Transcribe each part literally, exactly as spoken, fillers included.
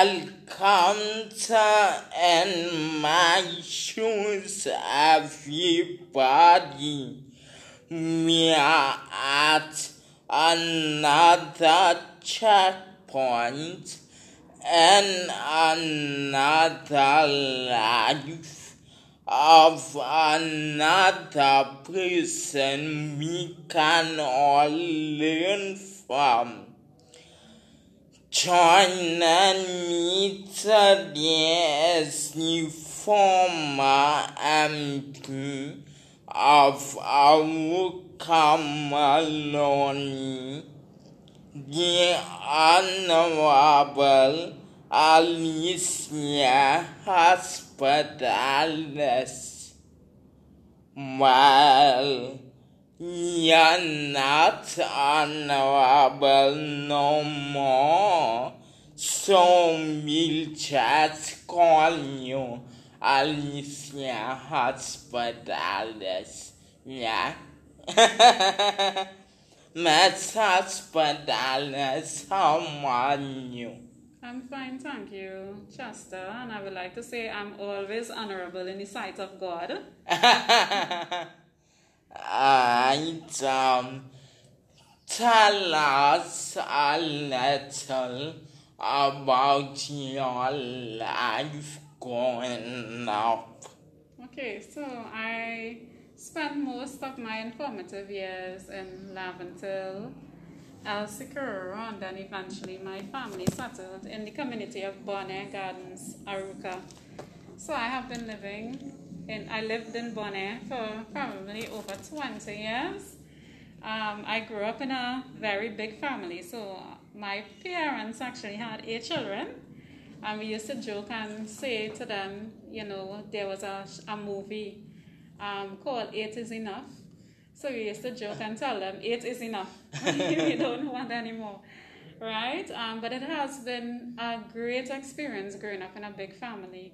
Welcome to In My Shoes, everybody. We are at another checkpoint and another life of another person we can all learn from. Joining me today is the former M P of our colony, the Honorable Alicia Hospitalis. Well, you're not honorable no more, so we'll just call you Alicia Hospitalis. Yeah? Miss Hospitalis, how are you? I'm fine, thank you, Chester, and I would like to say I'm always honorable in the sight of God. And um, tell us a little about your life growing up. Okay, so I spent most of my informative years in Laventille, El Sicuro, and then eventually my family settled in the community of Bonnet Gardens, Arouca. So I have been living in, I lived in Bonnet for probably over twenty years. Um, I grew up in a very big family, so my parents actually had eight children, and we used to joke and say to them, you know, there was a, a movie um, called Eight is Enough. So we used to joke and tell them, eight is enough. We don't want any more, right? Um, but it has been a great experience growing up in a big family.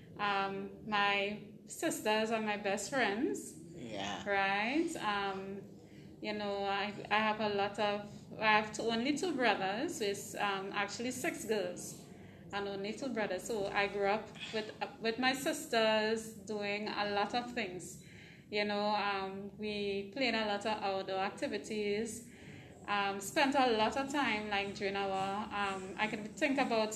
Um, my sisters are my best friends, Yeah. right? Um, you know, I, I have a lot of, I have two, only two brothers, so it's um, actually six girls and only two brothers. So I grew up with, with my sisters doing a lot of things. You know, um, we played a lot of outdoor activities, um, spent a lot of time, like during our, um, I can think about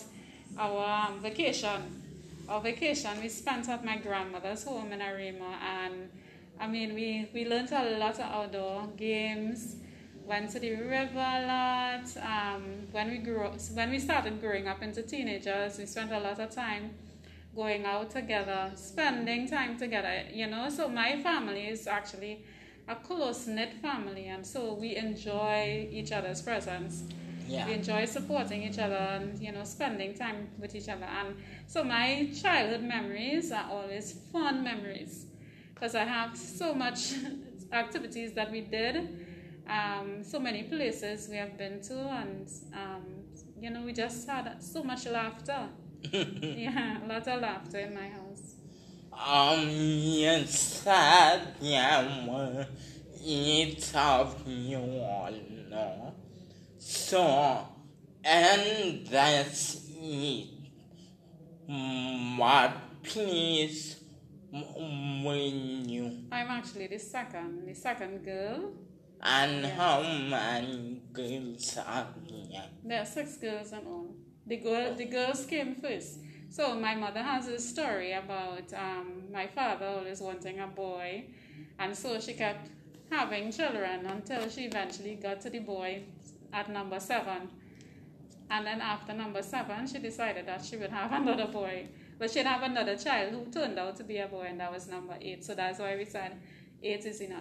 our um, vacation. Our vacation we spent at my grandmother's home in Arima, and I mean, we, we learned a lot of outdoor games, went to the river a lot. Um, when we grew up, when we started growing up into teenagers, we spent a lot of time going out together, spending time together, you know. So my family is actually a close-knit family, and so we enjoy each other's presence. Yeah. We enjoy supporting each other and, you know, spending time with each other. And so my childhood memories are always fun memories, because I have so much activities that we did, um, so many places we have been to, and, um, you know, we just had so much laughter. Yeah, a lot of laughter in my house. Um, you said you were each of you all know. So, and that's it. What please when you I'm actually the second, the second girl. and Yeah. how many girls are there? There are six girls and all. The girl, the girls came first. So my mother has a story about um, my father always wanting a boy, and so she kept having children until she eventually got to the boy at number seven. And then after number seven, she decided that she would have another boy. But she'd have another child who turned out to be a boy, and that was number eight. So that's why we said eight is enough.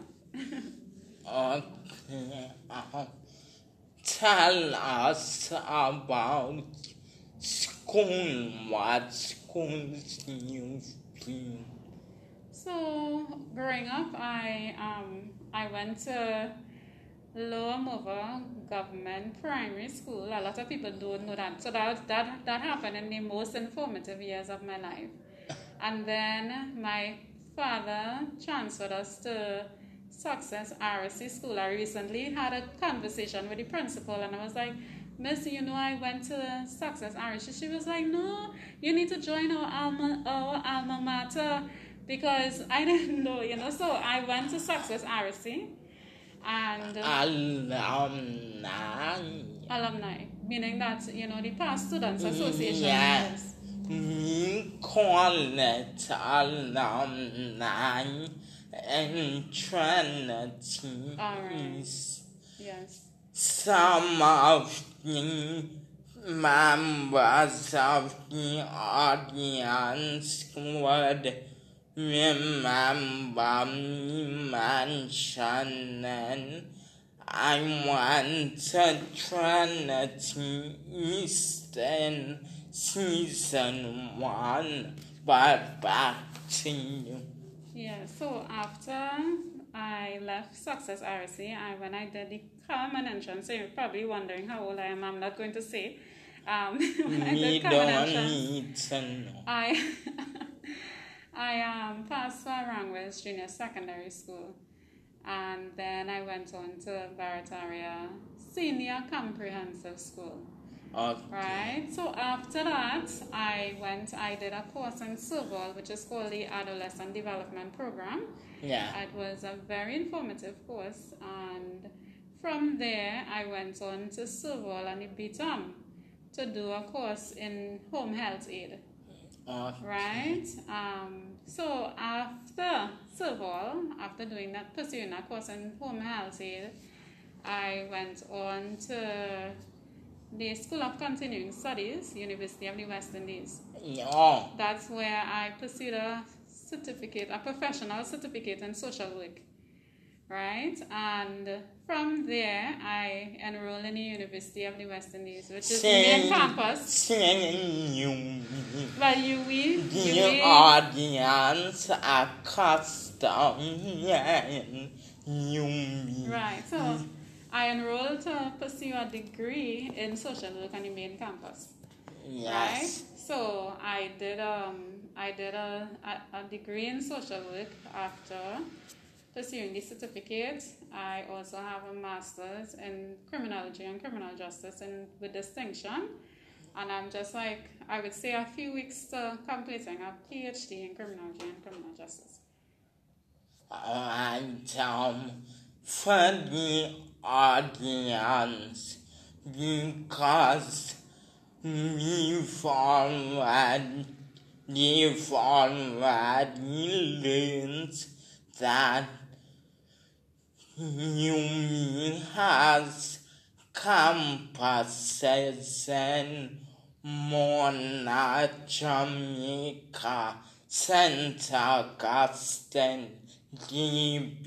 Okay. Uh, tell us about school. What schools you've been? So growing up, I um I went to Lower Mover Government Primary School. A lot of people don't know that. So that that that happened in the most informative years of my life. And then my father transferred us to Success R S C School. I recently had a conversation with the principal, and I was like, Miss, you know, I went to Success R S C. She was like, no, you need to join our alma, our alma mater because I didn't know, you know. So I went to Success R S C and uh, Alumni. alumni, meaning that, you know, the Past Students Association. Yeah. Yes. We call it alumni and Trinity. All right. Yes. Some of the members of the audience would remember me mentioning I went to Trinity Eastern season one, but back to you. Yeah, so after I left Success R S C, I, when I did the common entrance, so you're probably wondering how old I am. I'm not going to say. Um, when I We did common don't entrance, need to know. I I um, passed Farangwell's Junior Secondary School, and then I went on to Barataria Senior Comprehensive School. Okay. Right. So after that, I went. I did a course in Serval, which is called the Adolescent Development Program. Yeah. It was a very informative course, and from there, I went on to Serval and the B T O M to do a course in home health aid. Okay. Right. Um. So after Serval, after doing that, pursuing that course in home health aid, I went on to the School of Continuing Studies, University of the West Indies. Yeah. That's where I pursued a certificate, a professional certificate in social work, right? And from there, I enrolled in the University of the West Indies, which is the main campus. Sing you. Well, U W I, The audience accustomed and you. Right, so I enrolled to pursue a degree in social work on the main campus. Yes. Right? So I did um I did a, a, a degree in social work after pursuing the certificate. I also have a master's in criminology and criminal justice and with distinction. And I'm just like, I would say a few weeks to completing a PhD in criminology and criminal justice. And um, for the audience, because we've already, we've already learned that U M I has campuses in Mona, Jamaica, Saint Augustine, G B,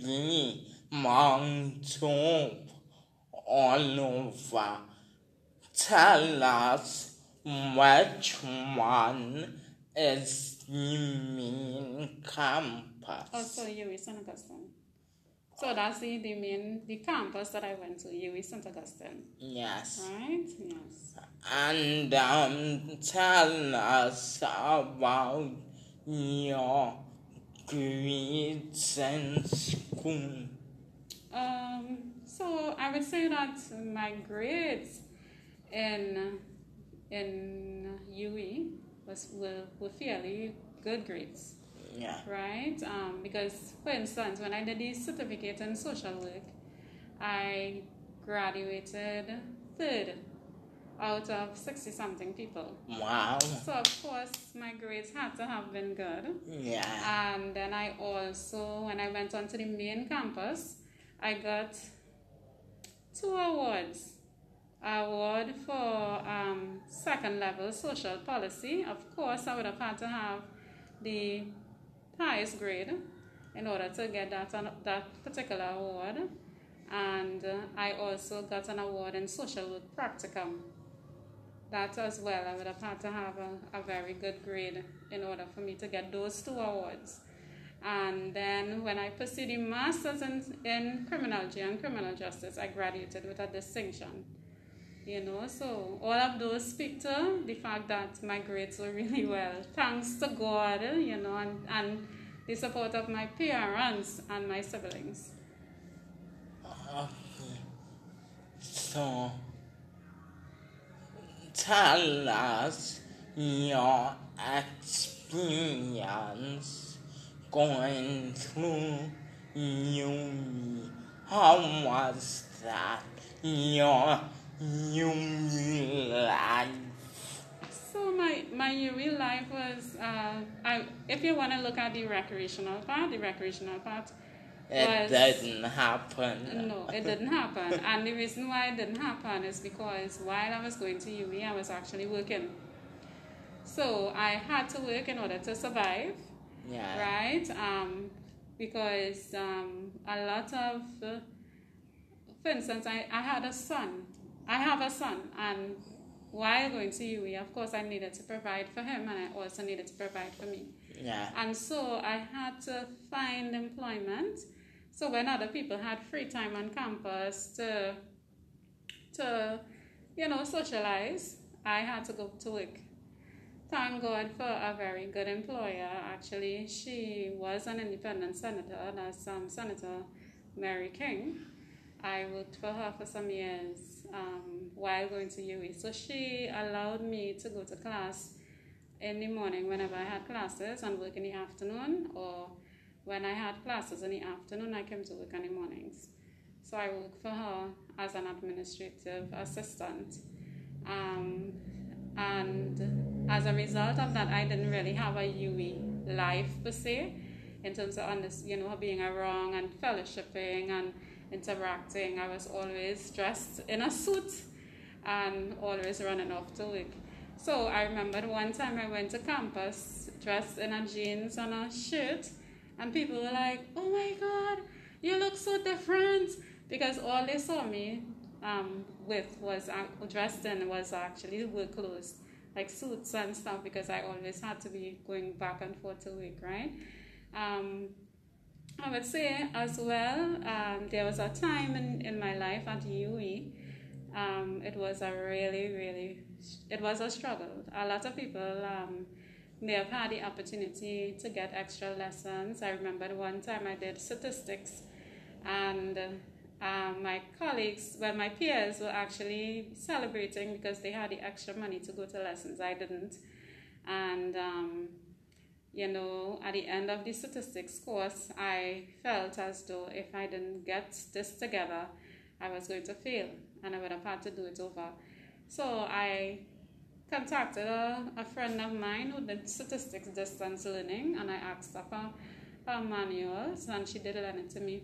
Moncton, all over. Tell us which one is the main campus. Also, U W I Saint Augustine. So that's the, the main, the campus that I went to, U W I Saint Augustine. Yes. Right? Yes. And um, tell us about your grades in school. Um, so I would say that my grades in in U W I was were, were fairly good grades. Yeah. Right? Um, because, for instance, when I did the certificate in social work, I graduated third out of sixty-something people. Wow. So, of course, my grades had to have been good. Yeah. And then I also, when I went on to the main campus, I got two awards. Award for um, second level social policy. Of course, I would have had to have the highest grade in order to get that that particular award, and uh, I also got an award in social work practicum. That as well, I would have had to have a, a very good grade in order for me to get those two awards. And then when I pursued a master's in, in criminology and criminal justice, I graduated with a distinction. You know, so all of those speak to the fact that my grades were really well. Thanks to God, you know, and, and the support of my parents and my siblings. Okay. So, tell us your experience going through uni. How was that your uni life? So my, my U E life was, uh, I, if you want to look at the recreational part, the recreational part It was, didn't happen. No, it didn't happen. And the reason why it didn't happen is because while I was going to U E, I was actually working. So I had to work in order to survive, Yeah. right? Um, because um, a lot of, uh, for instance, I, I had a son. I have a son, and while going to U E, of course, I needed to provide for him, and I also needed to provide for me. Yeah. And so I had to find employment. So when other people had free time on campus to, to, you know, socialize, I had to go to work. Thank God for a very good employer. Actually, she was an independent senator. That's um, Senator Mary King. I worked for her for some years um, while going to U E. So she allowed me to go to class in the morning whenever I had classes and work in the afternoon, or when I had classes in the afternoon, I came to work in the mornings. So I worked for her as an administrative assistant. Um, and as a result of that, I didn't really have a U E life per se, in terms of, you know, being around and fellowshipping and interacting. I was always dressed in a suit and always running off to work. So I remember one time I went to campus dressed in a jeans and a shirt, and people were like, "Oh my God, you look so different," because all they saw me um, with was uh, dressed in was actually work clothes, like suits and stuff, because I always had to be going back and forth to work, right? Um, I would say as well, um, there was a time in, in my life at U E, um, it was a really, really, it was a struggle. A lot of people, um, they have had the opportunity to get extra lessons. I remember one time I did statistics, and um, my colleagues, well, my peers were actually celebrating because they had the extra money to go to lessons. I didn't. And, um, you know, at the end of the statistics course, I felt as though if I didn't get this together, I was going to fail, and I would have had to do it over. So I contacted a, a friend of mine who did statistics distance learning, and I asked her for her manuals, and she did lend it to me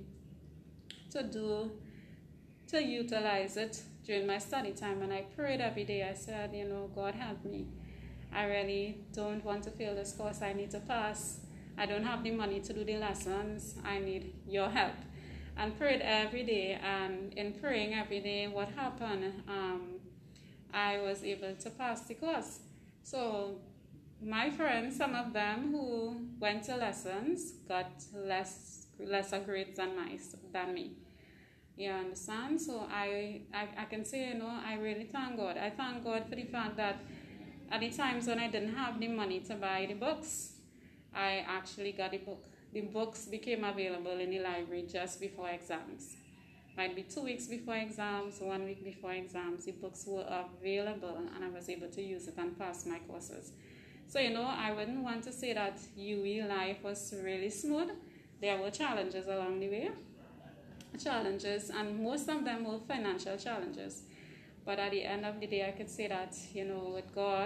to do, to utilize it during my study time. And I prayed every day. I said, you know, God help me. I really don't want to fail this course. I need to pass. I don't have the money to do the lessons. I need your help. And prayed every day. And in praying every day, what happened? Um, I was able to pass the course. So my friends, some of them who went to lessons, got less lesser grades than my than me. You understand? So I, I I can say, you know, I really thank God. I thank God for the fact that at the times when I didn't have the money to buy the books, I actually got a book. The books became available in the library just before exams. Might be two weeks before exams, one week before exams, the books were available, and I was able to use it and pass my courses. So, you know, I wouldn't want to say that U E life was really smooth. There were challenges along the way, challenges, and most of them were financial challenges. But at the end of the day, I could say that, you know, with God,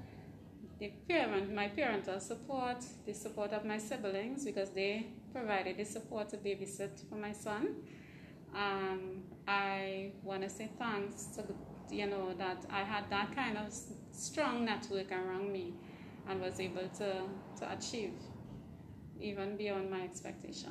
the parent, my parental support, the support of my siblings, because they provided the support to babysit for my son. Um, I want to say thanks to, you know, that I had that kind of strong network around me and was able to, to achieve even beyond my expectation.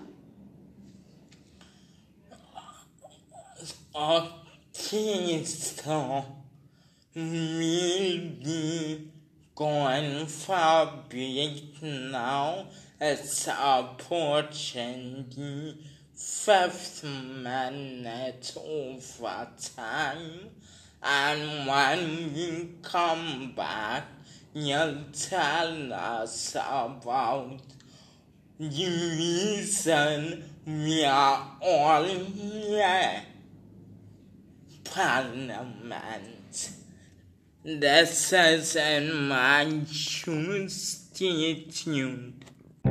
Okay, so we'll be going for a break now. It's approaching the fifth minute overtime, and when we come back, you'll tell us about the reason we are all here. Parliament. This is in my tune. Stay tuned.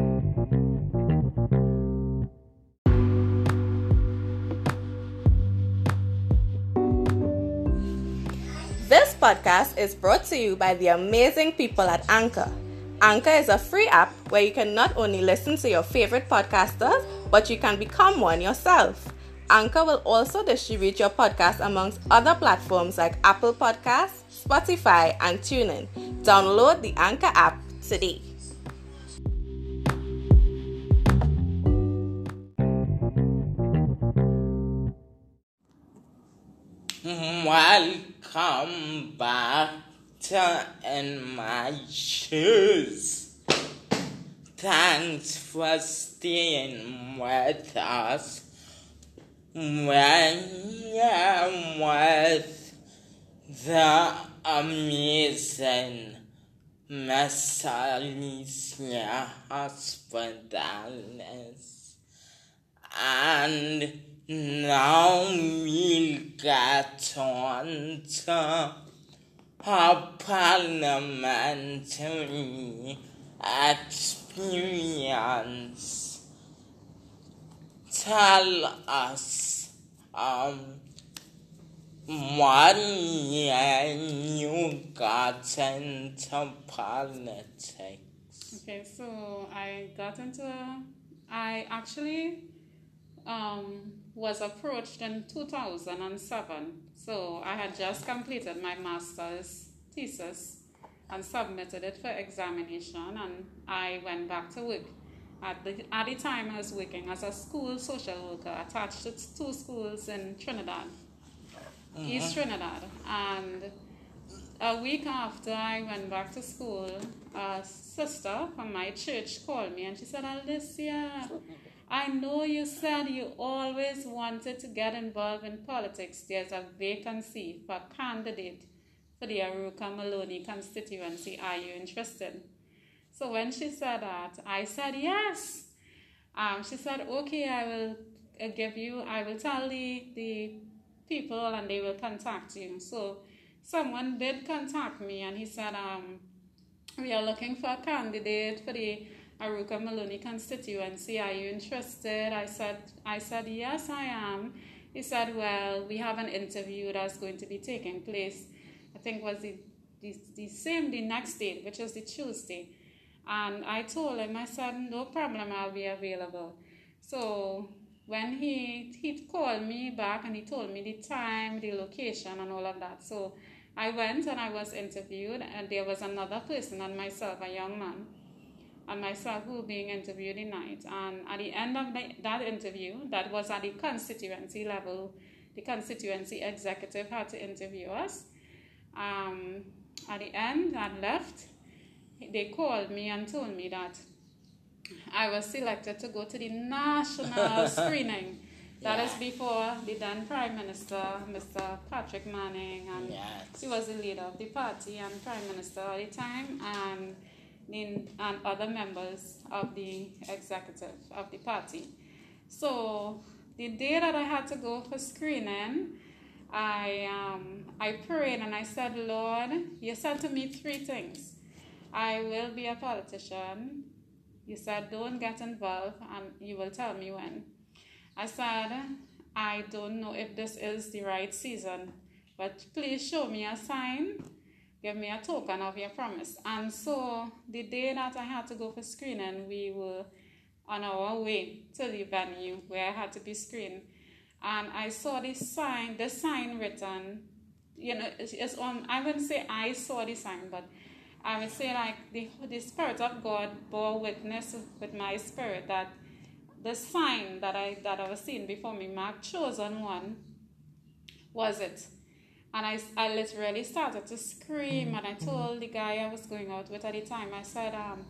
This podcast is brought to you by the amazing people at Anchor. Anchor is a free app where you can not only listen to your favorite podcasters, but you can become one yourself. Anchor will also distribute your podcast amongst other platforms like Apple Podcasts, Spotify, and TuneIn. Download the Anchor app today. Welcome back to In My Shoes. Thanks for staying with us when you're with the amazing Miss Alicia Hospitalis. And now we'll get on to her parliamentary experience. Tell us um, what year you got into politics. Okay, so I got into, I actually um, was approached in two thousand seven. So I had just completed my master's thesis and submitted it for examination, and I went back to work. At the, at the time, I was working as a school social worker attached to two schools in Trinidad, mm-hmm. East Trinidad. And a week after I went back to school, a sister from my church called me and she said, Alicia, I know you said you always wanted to get involved in politics. There's a vacancy for a candidate for the Arouca Maloney constituency. Are you interested? So when she said that, I said yes. Um, she said, okay, I will uh, give you, I will tell the, the people and they will contact you. So someone did contact me and he said, um, we are looking for a candidate for the Arouca Maloney constituency. Are you interested? I said, I said, yes, I am. He said, well, we have an interview that's going to be taking place, I think was the, the, the same, the next day, which was the Tuesday. And I told him, I said, no problem, I'll be available. So when he, he called me back and he told me the time, the location and all of that. So I went and I was interviewed, and there was another person and myself, a young man, and myself who were being interviewed the night. And at the end of the, that interview, that was at the constituency level, the constituency executive had to interview us. Um, at the end, I left. They called me and told me that I was selected to go to the national screening. That yeah. is before the then Prime Minister, Mister Patrick Manning, and yes. he was the leader of the party and Prime Minister at the time, and, in, and other members of the executive of the party. So the day that I had to go for screening, I um, I prayed and I said, Lord, you said to me three things. I will be a politician. You said, don't get involved, and you will tell me when. I said, I don't know if this is the right season, but please show me a sign. Give me a token of your promise. And so the day that I had to go for screening, we were on our way to the venue where I had to be screened. And I saw this sign, the sign written, you know, it's on, I wouldn't say I saw the sign, but I would say like the, the Spirit of God bore witness with my spirit that the sign that I that I was seeing before me, marked chosen one, was it. And I, I literally started to scream, and I told the guy I was going out with at the time, I said, um,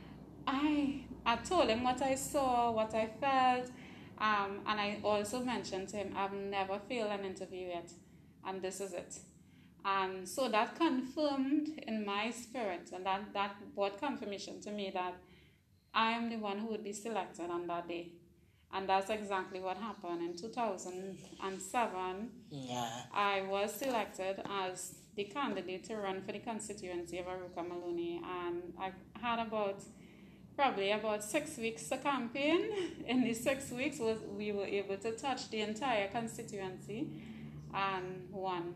I I told him what I saw, what I felt, um, and I also mentioned to him, I've never failed an interview yet, and this is it. And so that confirmed in my spirit, and that, that brought confirmation to me that I am the one who would be selected on that day. And that's exactly what happened. In two thousand seven, yeah. I was selected as the candidate to run for the constituency of Arouca Maloney, and I had about probably about six weeks to campaign. In the six weeks, was we were able to touch the entire constituency and won.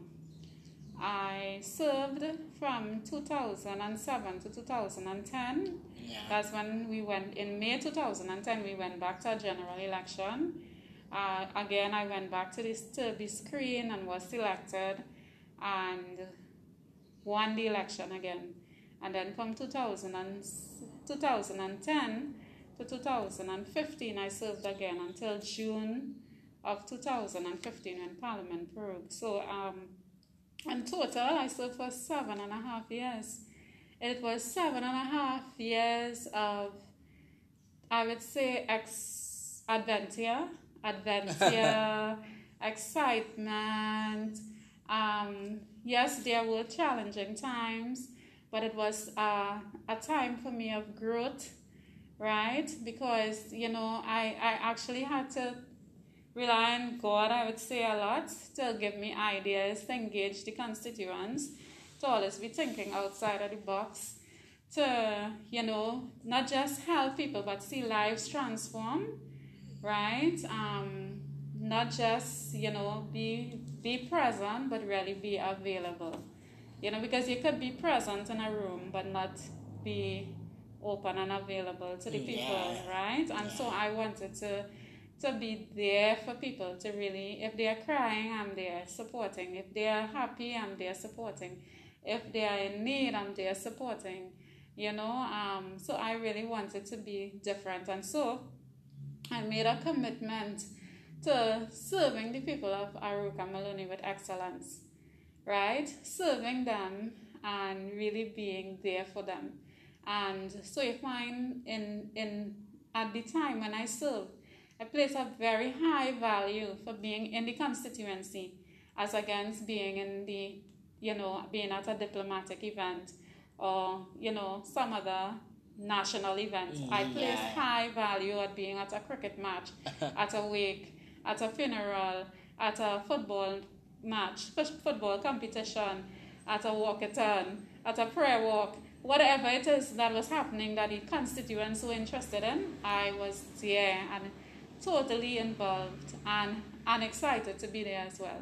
I served from two thousand seven to two thousand ten. Yeah. That's when we went, in May two thousand ten, we went back to a general election. Uh, again, I went back to this to the screen and was selected and won the election again. And then from two thousand and, two thousand ten to two thousand fifteen, I served again until June of two thousand fifteen when Parliament prorogued. So um, in total, I served for seven and a half years. It was seven and a half years of, I would say, ex adventure, adventure, excitement. Um, yes, there were challenging times, but it was uh, a time for me of growth, right? Because, you know, I, I actually had to rely on God, I would say, a lot to give me ideas, to engage the constituents, to always be thinking outside of the box, to, you know, not just help people, but see lives transform, right? Um, not just, you know, be be present, but really be available. You know, because you could be present in a room, but not be open and available to the people, Yeah. right? And so I wanted to to be there for people, to really, if they are crying, I'm there supporting. If they are happy, I'm there supporting. If they are in need, I'm there supporting. You know, um, so I really wanted to be different. And so I made a commitment to serving the people of Arouca Maloney with excellence, right? Serving them and really being there for them. And so you find in in at the time when I served, I place a very high value for being in the constituency as against being in the, you know, being at a diplomatic event or, you know, some other national event. I place Yeah. high value at being at a cricket match, at a wake, at a funeral, at a football match, fut- football competition, at a walkathon, at a prayer walk, whatever it is that was happening that the constituents were interested in, I was there and totally involved and, and excited to be there as well.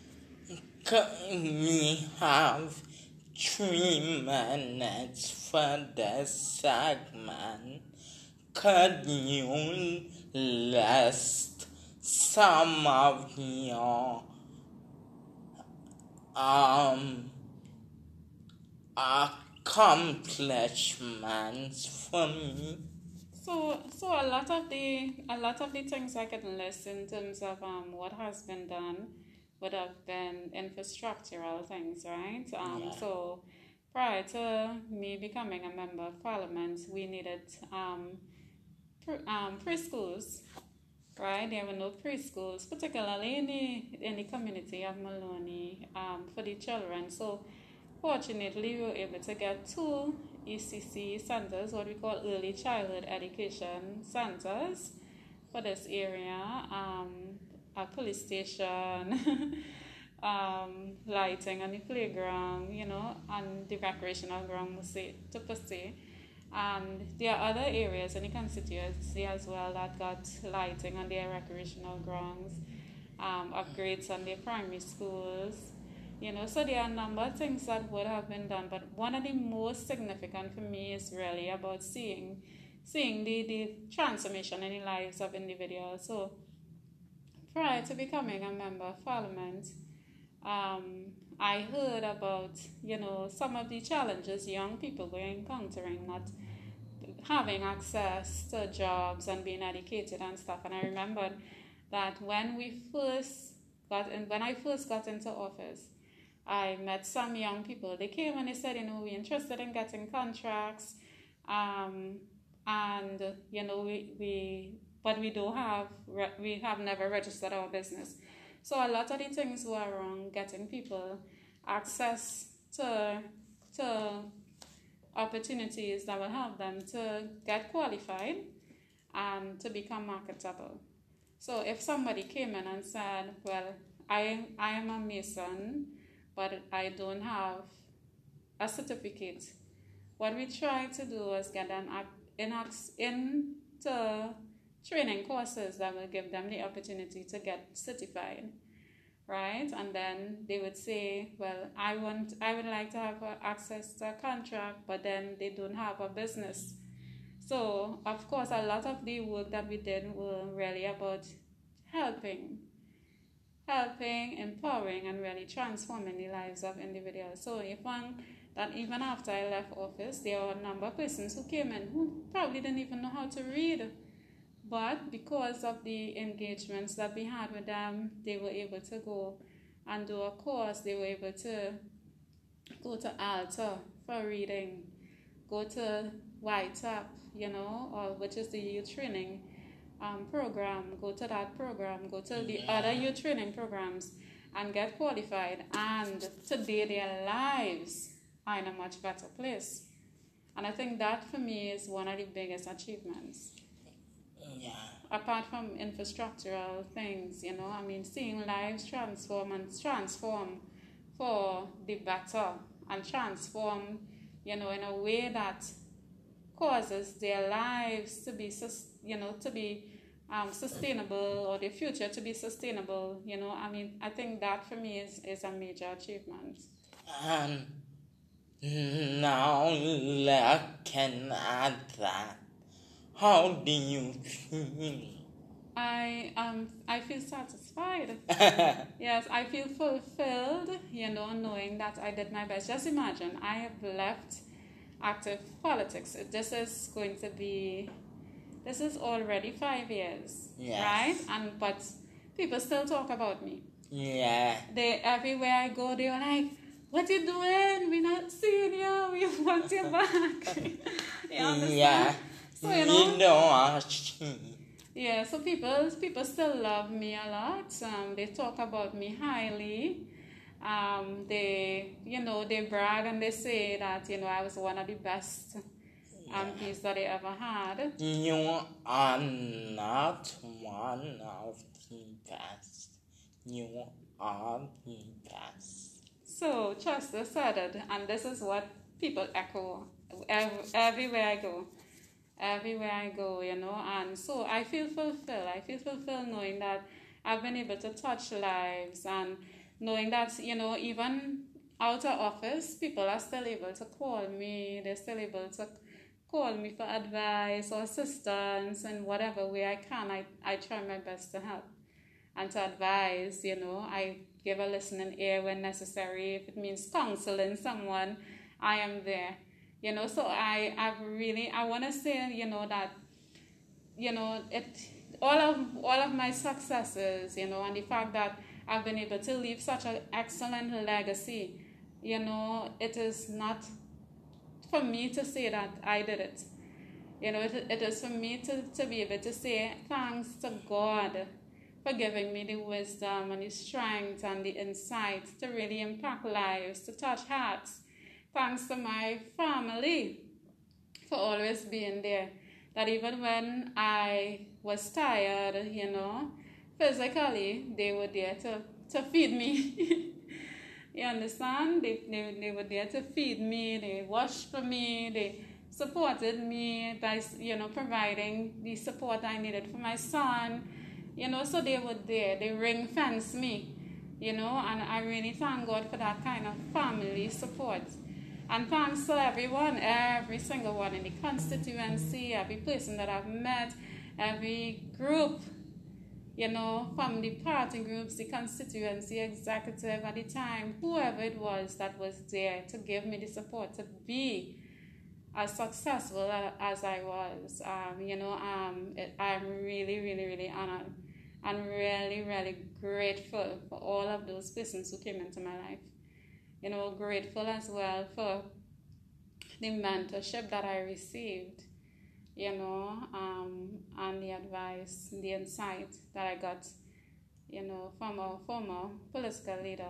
We have three minutes for this segment. Could you list some of your um accomplishments for me? So, so a lot of the a lot of the things I can list in terms of um what has been done would have been infrastructural things, right? Um, Yeah. so prior to me becoming a member of parliament, we needed um, pre- um preschools, right? There were no preschools, particularly in the in the community of Maloney, um, for the children. So fortunately, we were able to get two E C C centers, what we call early childhood education centers, for this area. Um, a police station, um, lighting on the playground, you know, and the recreational ground, to per se. And there are other areas in the constituency as well that got lighting on their recreational grounds, um, upgrades on their primary schools. You know, so there are a number of things that would have been done, but one of the most significant for me is really about seeing seeing the, the transformation in the lives of individuals. So prior to becoming a member of parliament, um, I heard about, you know, some of the challenges young people were encountering, not having access to jobs and being educated and stuff. And I remembered that when we first got in, when I first got into office, I met some young people. They came and they said, you know, we're interested in getting contracts, um, and you know, we we but we don't have we have never registered our business. So a lot of the things were around getting people access to to opportunities that will help them to get qualified and to become marketable. So if somebody came in and said, well, I I am a mason, but I don't have a certificate. What we try to do is get them in, into training courses that will give them the opportunity to get certified, right? And then they would say, well, I want, I would like to have access to a contract, but then they don't have a business. So, of course, a lot of the work that we did were really about helping, helping, empowering, and really transforming the lives of individuals. So, you found that even after I left office, there were a number of persons who came in who probably didn't even know how to read. But because of the engagements that we had with them, they were able to go and do a course. They were able to go to Alta for reading, go to Y TAP, you know, or which is the youth training um, program. Go to that program, go to the Yeah. other youth training programs and get qualified. And today their lives are in a much better place. And I think that for me is one of the biggest achievements. Yeah. Apart from infrastructural things, you know, I mean, seeing lives transform and transform for the better and transform, you know, in a way that causes their lives to be, you know, to be um, sustainable, or their future to be sustainable, you know, I mean, I think that for me is, is a major achievement. And now I can add that. How do you feel? I um I feel satisfied. Yes, I feel fulfilled, you know, knowing that I did my best. Just imagine, I have left active politics. This is going to be, this is already five years, Yes. right? And but people still talk about me. Yeah. They everywhere I go, they're like, "What you doing? We're not seeing you. We want you back." You understand? Yeah. So, you know, You know, yeah, so people people still love me a lot. Um, they talk about me highly. Um, they, you know, they brag and they say that, you know, I was one of the best M Ps that they ever had. you are not one of the best. You are the best. So Chester said it, and this is what people echo ev- everywhere I go. Everywhere I go, you know, and so I feel fulfilled. I feel fulfilled knowing that I've been able to touch lives, and knowing that, you know, even out of office, people are still able to call me. They're still able to call me for advice or assistance, and whatever way I can, I, I try my best to help and to advise, you know. I give a listening ear when necessary. If it means counseling someone, I am there. You know, so I, I've really, I want to say, you know, that, you know, it, all of, all of my successes, you know, and the fact that I've been able to leave such an excellent legacy, you know, it is not for me to say that I did it. You know, it, it is for me to, to be able to say thanks to God for giving me the wisdom and the strength and the insight to really impact lives, to touch hearts. Thanks to my family for always being there. That even when I was tired, you know, physically, they were there to, to feed me. You understand? They, they, they were there to feed me. They washed for me. They supported me by, you know, providing the support I needed for my son. You know, so they were there. They ring-fenced me, you know, and I really thank God for that kind of family support. And thanks to everyone, every single one in the constituency, every person that I've met, every group, you know, from the party groups, the constituency executive at the time, whoever it was that was there to give me the support to be as successful as I was. Um, you know, um, it, I'm really, really, really honored and really, really grateful for all of those persons who came into my life. You know, grateful as well for the mentorship that I received, you know, um, and the advice, the insight that I got, you know, from our former political leader,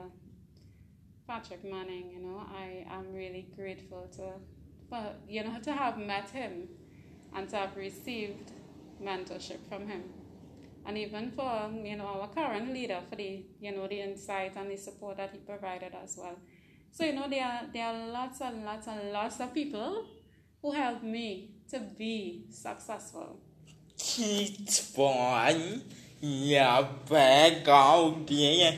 Patrick Manning. You know, I am really grateful to, for, you know, to have met him and to have received mentorship from him. and even for um, you know our current leader for the you know the insight and the support that he provided as well. So you know there are there are lots and lots and lots of people who helped me to be successful. Keep on your back out there.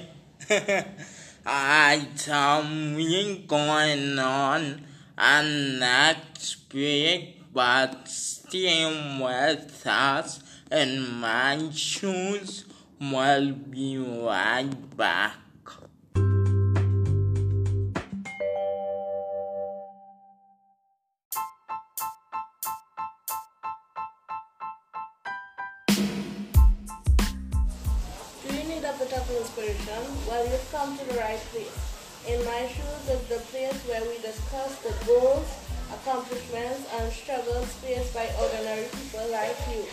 I tell me going on and next week, but stay with us and my shoes will be right back. Do you need a bit of inspiration? Well, you've come to the right place. In My Shoes is the place where we discuss the goals, accomplishments, and struggles faced by ordinary people like you.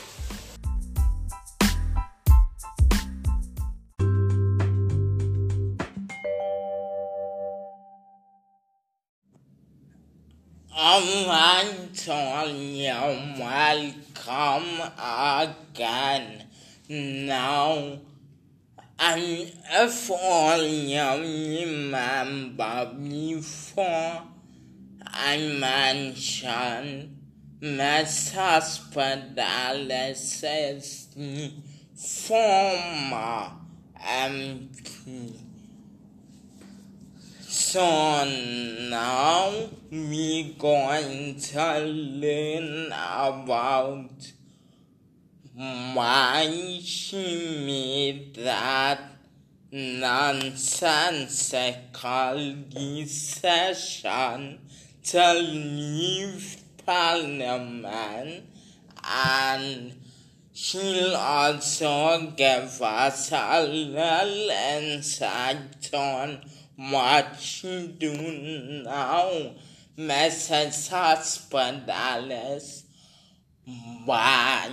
I'm Antonio, welcome again. Now, and if all you remember before, I mentioned Miss Hospitalis is the former M P. So now we're going to learn about why she made that nonsensical decision to leave Parliament, and she'll also give us a little insight on what she do now. Missus Hospitalis, why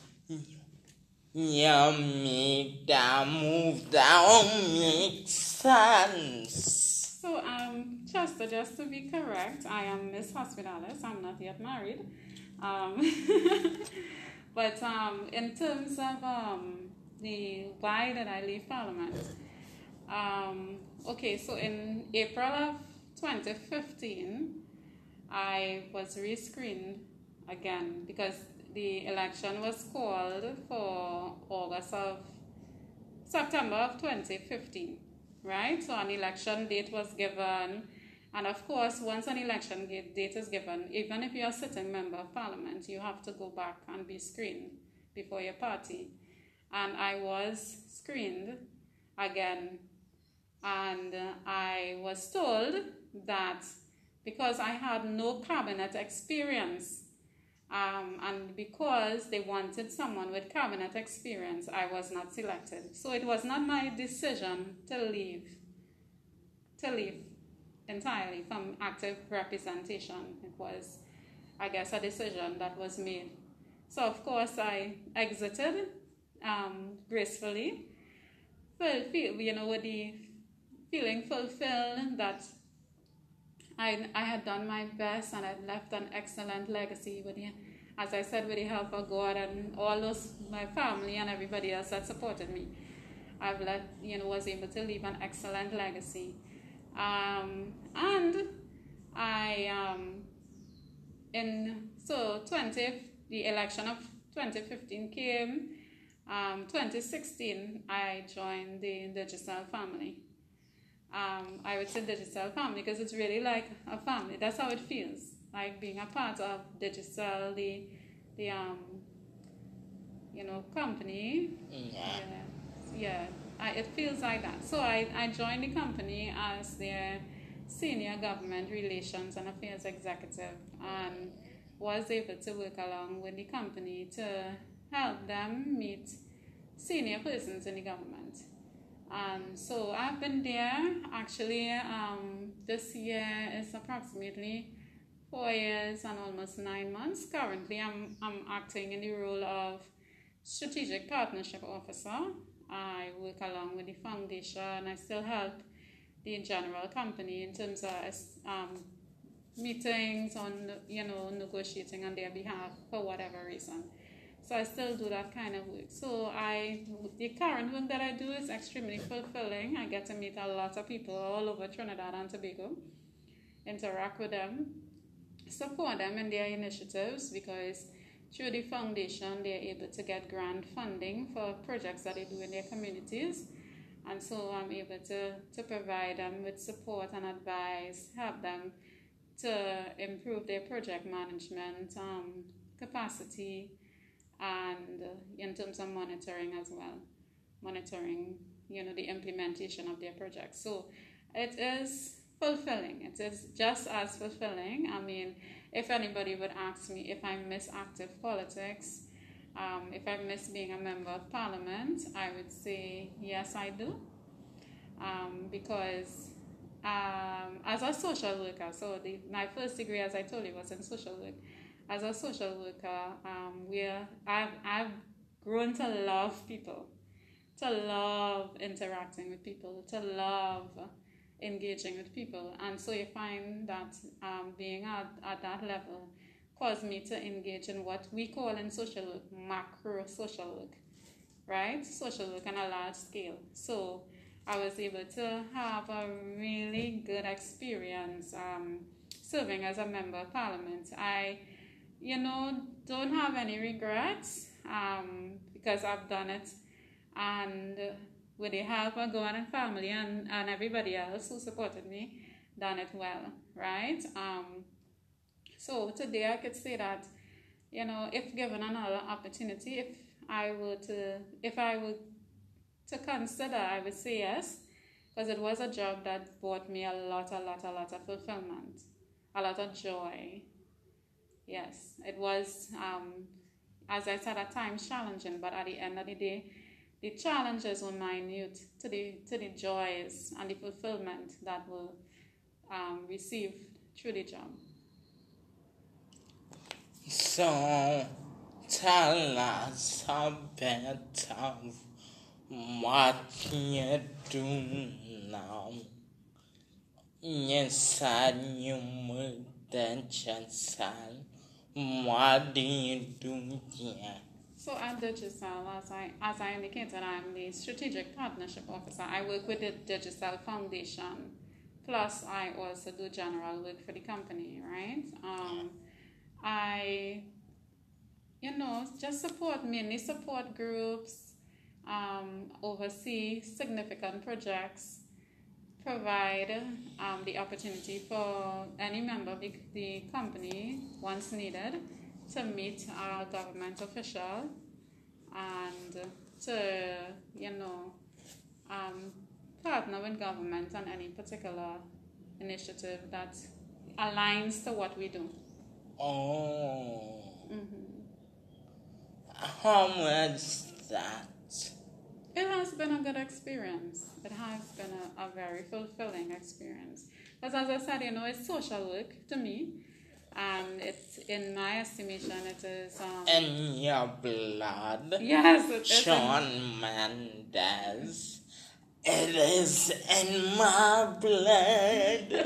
you make that move? That don't make sense. So um, just just to be correct, I am Miss Hospitalis. I'm not yet married. Um, but um, in terms of um, the why did I leave Parliament? Um, okay, so in April of twenty fifteen, I was rescreened again because the election was called for August of September of twenty fifteen, right? So an election date was given, and of course, once an election date is given, even if you're a sitting member of Parliament, you have to go back and be screened before your party. And I was screened again. And I was told that because I had no cabinet experience, um, and because they wanted someone with cabinet experience, I was not selected. So it was not my decision to leave, to leave entirely from active representation. It was, I guess, a decision that was made. So of course I exited um, gracefully, but you know, with the feeling fulfilled that I, I had done my best and I'd left an excellent legacy with the, as I said, with the help of God and all those, my family and everybody else that supported me. I've let, you know, was able to leave an excellent legacy. Um, and I, um, in, so twenty, the election of twenty fifteen came, um, twenty sixteen, I joined the Digital family. Um, I would say Digital family because it's really like a family. That's how it feels, like being a part of Digital, the, the um, you know, company. Yeah. Yeah, yeah. I, it feels like that. So I, I joined the company as their senior government relations and affairs executive, and was able to work along with the company to help them meet senior persons in the government. Um, so I've been there actually, um, this year is approximately four years and almost nine months. Currently I'm, I'm acting in the role of Strategic Partnership Officer. I work along with the foundation. I still help the general company in terms of um, meetings on, you know, negotiating on their behalf for whatever reason. So I still do that kind of work. So I, the current work that I do is extremely fulfilling. I get to meet a lot of people all over Trinidad and Tobago, interact with them, support them in their initiatives, because through the foundation they're able to get grant funding for projects that they do in their communities. And so I'm able to, to provide them with support and advice, help them to improve their project management um, capacity, and uh, in terms of monitoring as well, monitoring, you know, the implementation of their projects. So it is fulfilling. It is just as fulfilling. I mean, if anybody would ask me if I miss active politics, um, if I miss being a member of parliament, I would say yes, I do, um, because um, as a social worker, so the, my first degree, as I told you, was in social work. As a social worker, um, we're, I've, I've grown to love people, to love interacting with people, to love engaging with people. And so you find that um, being at, at that level caused me to engage in what we call in social work macro social work, right? Social work on a large scale. So I was able to have a really good experience um, serving as a member of parliament. I, you know, don't have any regrets um, because I've done it, and with the help of God and family and, and everybody else who supported me, done it well, right? Um, so today I could say that, you know, if given another opportunity, if I were to, if I were to consider, I would say yes, because it was a job that brought me a lot, a lot, a lot of fulfillment, a lot of joy. Yes, it was, um, as I said, at times challenging, but at the end of the day, the challenges were minute to the to the joys and the fulfillment that will um, receive through the job. So, tell us a bit of what you do now. You said you moved to Chesal. What do you do here? So at Digicel, as I as I indicated, I'm the strategic partnership officer. I work with the Digicel Foundation, plus I also do general work for the company, right? Um, I, you know, just support, mainly support groups, um, oversee significant projects, provide um, the opportunity for any member of the, the company, once needed, to meet our government official and to, you know, um, partner with government on any particular initiative that aligns to what we do. Oh. Mm-hmm. How was that? It has been a good experience. It has been a, a very fulfilling experience. Because as I said, you know, it's social work to me. And it's, in my estimation, it is... Um, In your blood? Yes, it is. Shawn Mendes. It is in my blood.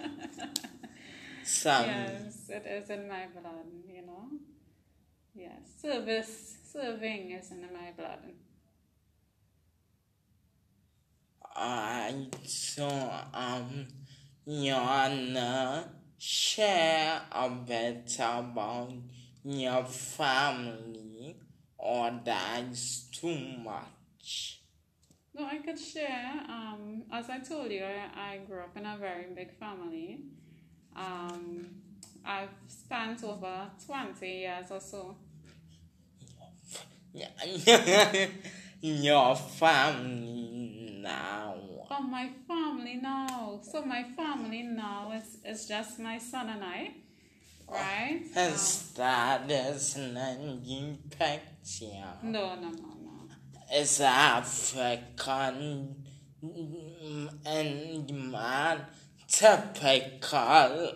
Some, Yes, it is in my blood, you know. Yes, service, serving is in my blood. I saw, um, you wanna share a bit about your family, or that's too much? No, I could share. Um, as I told you, I, I grew up in a very big family. Um, I've spent over twenty years or so. Your family now. Oh, my family now. So my family now is, is just my son and I, right? His dad is an picture. No, no, no, no. Is African and man typical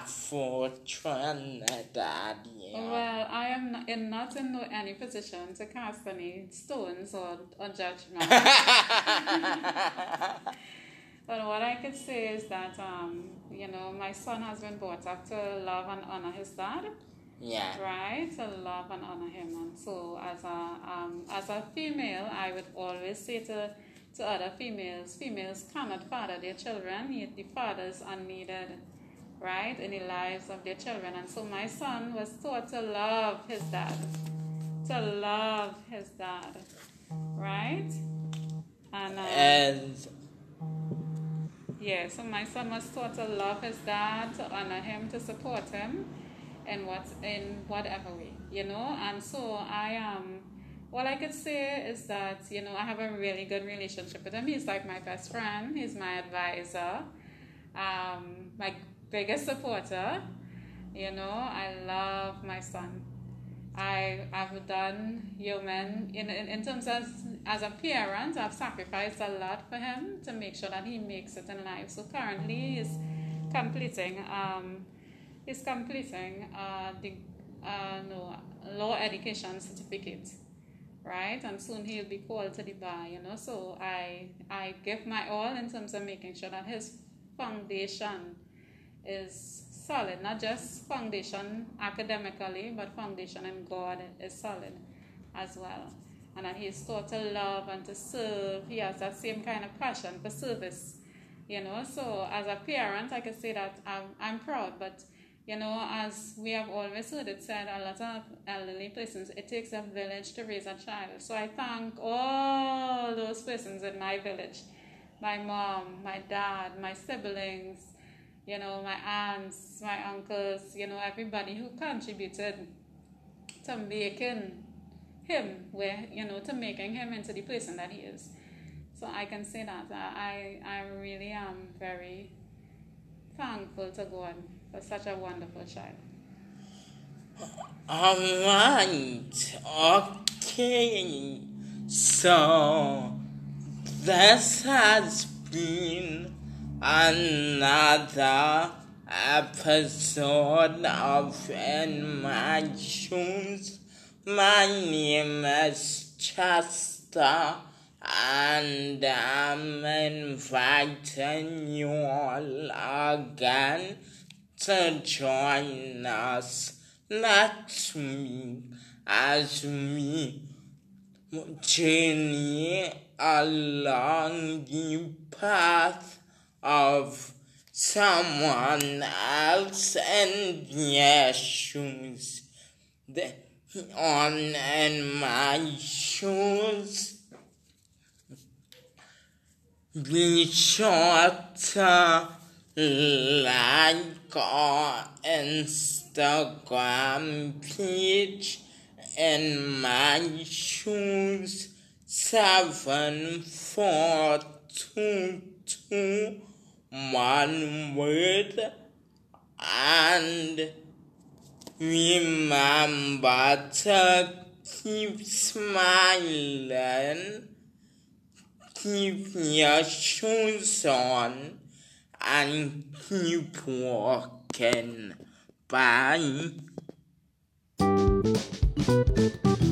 Afro-Trinidadian. Well, I am not in, not in no, any position to cast any stones or, or judgment. But what I could say is that, um, you know, my son has been brought up to love and honor his dad. Yeah. right? To love and honor him. And so, as a um, as a female, I would always say to to other females, females cannot father their children, yet the fathers are needed, right, in the lives of their children. And so, my son was taught to love his dad, to love his dad, right? And um, And yeah, so my son was taught to love his dad, to honor him, to support him in what in whatever way, you know. And so I um all I could say is that, you know, I have a really good relationship with him. He's like my best friend, he's my advisor, um, my biggest supporter, you know. I love my son. I have done human in, in in terms of as a parent. I've sacrificed a lot for him to make sure that he makes it in life. So currently he's completing um he's completing uh the uh no law education certificate, right? And soon he'll be called to the bar, you know. So I I give my all in terms of making sure that his foundation is solid, not just foundation academically, but foundation in God is solid as well. And that he's taught to love and to serve. He has that same kind of passion for service, you know. So as a parent, I can say that I'm, I'm proud, but, you know, as we have always heard it said, a lot of elderly persons, it takes a village to raise a child. So I thank all those persons in my village, my mom, my dad, my siblings, you know, my aunts, my uncles, you know, everybody who contributed to making him, where, you know, to making him into the person that he is. So I can say that I, I really am very thankful to God for such a wonderful child. alright, okay. So this has been another episode of In My Shoes. My name is Chester, and I'm inviting you all again to join us next week as we journey along the path of someone else in their shoes. The, on In My Shoes, be sure to like our Instagram page, In My Shoes seven four two two, one word, and remember to keep smiling, keep your shoes on, and keep walking. Bye.